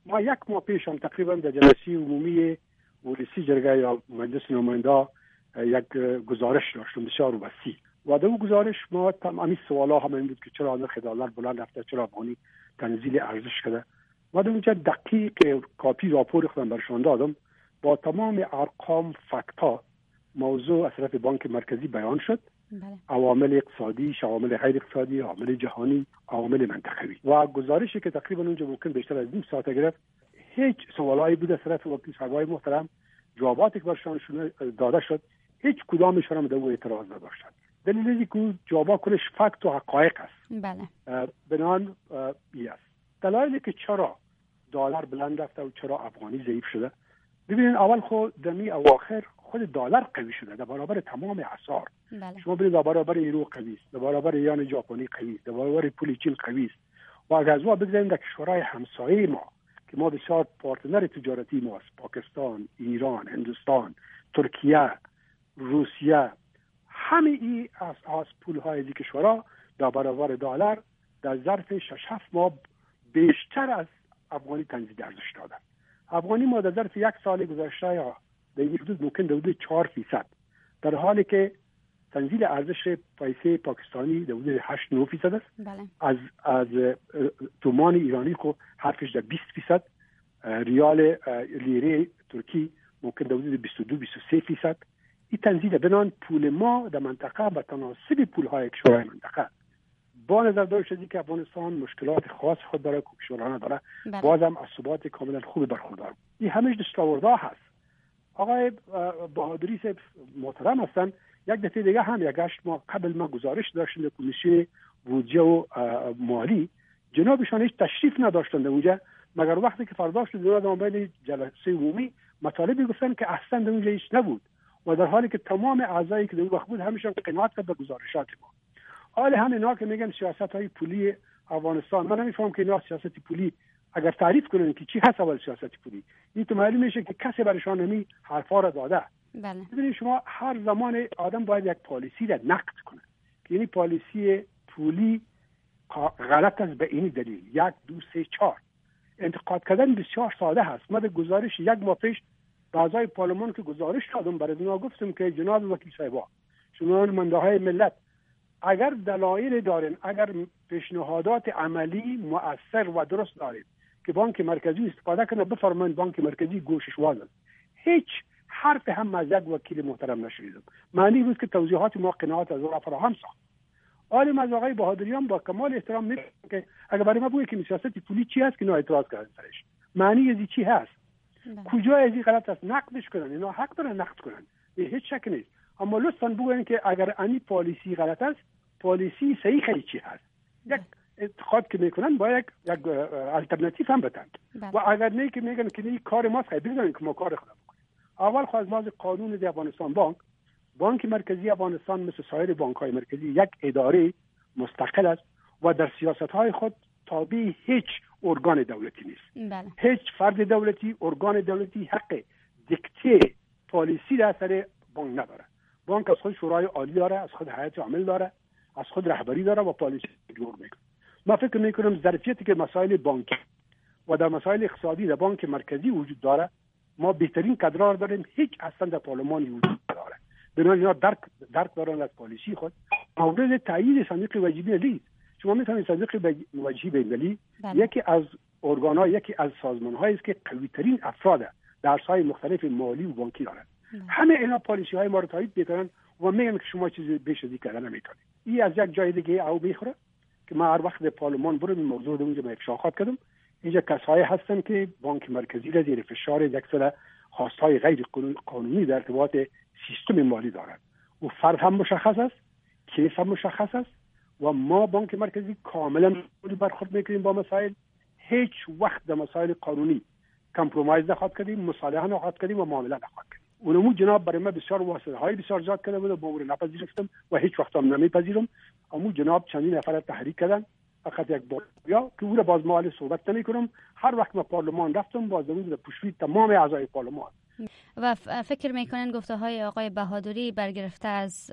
ما یک ماه پیش هم تقریبا در جلسه عمومی ولسی جرگه یا مجلس نماینده یک گزارش داشتم بسیار وسیع و در اون گزارش ما تمامی سوالا هم این بود که چرا نرخ دلار بلند رفته، چرا افغانی تنزیل ارزش کرده و در اونجا دقیق کاپی راپور خودم برشان دادم با تمام ارقام فکتا موضوع از طرف بانک مرکزی بیان شد. بله. عوامل اقتصادی، عوامل غیر اقتصادی، عوامل جهانی، عوامل منطقوی و گزارشی که تقریبا اونجا ممکن بیشتر از 2 ساعت گرفت. هیچ سوالایی بود از طرف وکیل صاحبای محترم، جواباتی که برشان داده شد هیچ کدامشون هم در اون اعتراض نداشتند. دلیلی که جوابا کلش فکت و حقایق است. بله. بنان است. دلایلی که چرا دلار بلند رفته و چرا افغانی ضعیف شده. ببینید اول خود دمی اواخر خود دلار قوی شده در برابر تمام اسعار. بله. شما ببینید در برابر یورو قوی است، در برابر یان ژاپنی قوی است، در برابر پول چین قوی است. و اگر از ما بگذاریم در کشورهای همسایه ما که ما بسیار پارتنر تجارتی ماست، پاکستان، ایران، هندوستان، ترکیه، روسیه، همه ای از پول‌های این کشورها در برابر دلار در ظرف 6-7 ماه بیشتر از افغانی تنزیل ارزش دادن. افغانی ما در ظرف 1 سال گذشته یا در این حدود ممکن در حدود 4%، در حالی که تنزیل ارزش پیسه پاکستانی در حدود 8-9% است. بله. از تومان ایرانی کو حرفش در 20%، ریال لیره ترکی ممکن در حدود 22-23%. این تنزیل بنان پول ما در منطقه به تناسب پول‌های کشورهای منطقه با نظر داشته که افغانستان مشکلات خاص خود داره که کشورها نداره، بازم از ثبات کاملا خوب برخوردار. این همش دستاوردها هست. آقای بهادری صاحب محترم هستن. یک دفعه دیگه هم یک گشت ما قبل ما گزارش داشتیم در کمیسیون بودجه و مالی، جنابشان هیچ تشریف نداشتند اونجا، مگر وقتی که فرداش در مابین جلسه عمومی مطالبی گفتن که اصلا در اونجا هیچ نبود و در حالی که تمام اعضایی که در وقت بود همیشه قناعت کرد به گزارشات ما. حال همینا که میگن سیاست‌های پولی افغانستان، من نمی‌فهمم که اینا سیاست پولی اگر تعریف کنن که چی هست اول سیاست پولی، این تو معلوم میشه که کسی برشان نمی حرفا را داده. بله. ببینید شما هر زمان آدم باید یک پالیسی را نقد کنه که یعنی پالیسی پولی غلط است به این دلیل 1 2 3 4. انتقاد کردن بسیار ساده هست. من گزارش 1 ماه پیش به اعضای پارلمان که گزارش دادم برای اونا گفتم که جناب وکیل صاحبا، شما نماینده‌های ملت اگر دلایل دارین، اگر پیشنهادات عملی مؤثر و درست دارید که بانک مرکزی استفاده کنه، بفرمایید بانک مرکزی گوشش واز است. هیچ حرف هم از یک وکیل محترم نشنیدم. معنی بود که توضیحات ما قناعت از او فراهم ساخت. عالم از آقای بهادریان با کمال احترام میگه که اگر برای ما بگه که سیاست پولی چی است که اینا اعتراض کردن سرش، معنی از چی هست؟ کجا از این غلط است؟ نقدش کنن. اینا حق دارن نقد کنن، هیچ شک نیست. اما لطفاً بگوین که اگر این پالیسی غلط است، پالیسی صحیح خیلی چی هست. یک انتقاد که میکنن باید یک الटरनेटिव هم بدن. و اگر نه که میگن که این کار ماست، ببینن که ما کار خودمون میکنیم. اول خو از لحاظ قانون افغانستان بانک مرکزی افغانستان مثل سایر بانک‌های مرکزی یک اداره مستقل است و در سیاست‌های خود تابع هیچ ارگان دولتی نیست. بله. هیچ فرد دولتی، ارگان دولتی حق دیکته پالیسی در سر بانک نداره. بانک از خود شورای عالی داره، از خود هیئت عامل داره، از خود رهبری داره و پالیسی جور میکنه. ما فکر میکنم ظرفیتی که مسائل بانکی و در مسائل اقتصادی در بانک مرکزی وجود داره، ما بهترین کادرها داریم، هیچ اصلا در پارلمان وجود نداره. بنابراین اینا درک دارن از پالیسی خود. مورد تایید صندوق وجیبه ملی، شما میتونید صندوق وجیبه ملی یکی از ارگان‌ها، یکی از سازمان‌هایی است که قوی‌ترین افراد در عرصه‌های مختلف مالی و بانکی دارند. همه اینا پالیسی‌های ما رو تایید می‌کنن و میگن که شما چیزی بیش از این کردن نمی‌تونید. این از یک جای دیگه او میخوره که ما هر وقت پارلمان برم این موضوع رو اونجا افشاخات کردم. اینجا کسایی هستن که بانک مرکزی را زیر فشار یک سری خواست‌های غیر قانونی در ارتباط سیستم مالی دارند. و فرد هم مشخص است، کیف هم مشخص است و ما بانک مرکزی کاملا برخورد میکنیم با مسائل. هیچ وقت در مسائل قانونی کامپرومایز نخواهد کردیم، مصالحه نخواهد کردیم و معامله نخواهد کردیم. اونمو جناب برای من بسیار واسطه‌های بسیار زیاد کرده بود و با اون نپذیرفتم و هیچ وقت هم نمیپذیرم. اما جناب چندین نفر تحریک کردن فقط یک بار یا که اون باز مال صحبت نمی‌کنم. هر وقت ما پارلمان رفتم باز اون پشت تمام اعضای پارلمان. و فکر میکنن گفته‌های آقای بهادری برگرفته از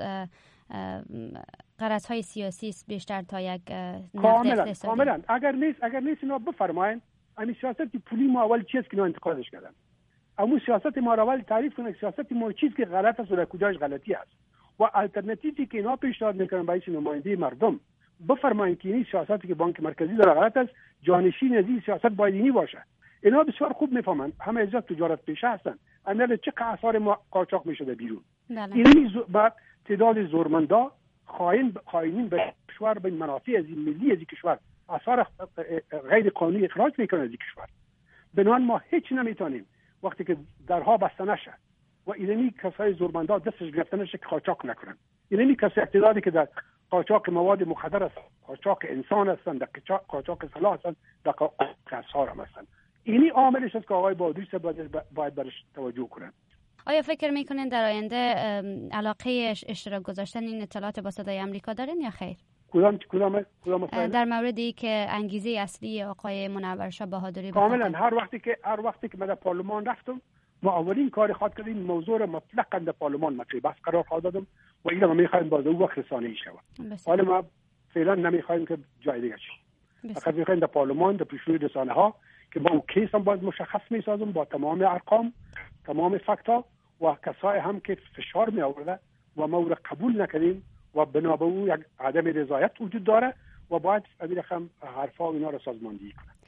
غرض‌های سیاسی است بیشتر تا یک نقد اقتصادی؟ کاملا. اگر نیست اینا بفرمایید همین سیاست پولی ما اول چیز که انتقادش کردن، اما سیاست ما را اول تعریف کنه سیاست ما چیز که غلط است و در کجاش غلطی است و الटरनेटिव्ی که اینا پیشنهاد میکنن برای نماینده مردم بفرمایید که این سیاستی که بانک مرکزی داره غلط است، جانشین از این سیاست باید اینی باشه. اینا بسیار خوب میفهمن، همه از تجارت پیشه هستن، اندل چه آثار ما قاچاق میشده بیرون. این بعد تعداد زورمندا خائنین به کشور به منافع از این ملی از این کشور آثار غیر قانونی اخراج میکنن از این کشور. بنابراین ما هیچ نمیتونیم وقتی که درها بسته نشه و اینمی کسای زورمندا دستش گرفته نشه که قاچاق نکنن. اینمی کسای اقتداری که در قاچاق مواد مخدر است، قاچاق انسان هستند، در قاچاق سلاح هستند، در قاچاق اسعار هم هستند. اینی عاملش است که آقای بهادری باید برش توجه کنند. آیا فکر میکنین در آینده علاقه اشتراک گذاشتن این اطلاعات با صدای آمریکا دارین یا خیر؟ کدام در موردی که انگیزه اصلی آقای منورشاه بهادری کاملا هر وقتی که من در پارلمان رفتم ما اولین کار خواهد کردیم موضوع را مطلقاً در پارلمان مطرح بحث قرار خواهد دادم و اینا ما می‌خوایم باز او وقت رسانه‌ای شود. حالا ما فعلا نمی‌خوایم که جای دیگه شه. فقط می‌خوایم در پارلمان در پیشروی رسانه‌ها که با اون کیس هم باید مشخص می‌سازم با تمام ارقام، تمام فکتا و کسایی هم که فشار می‌آورده و ما او را قبول نکردیم و بنا به او یک عدم رضایت وجود داره و باید امیر خم حرفا اینا را سازماندهی کنه.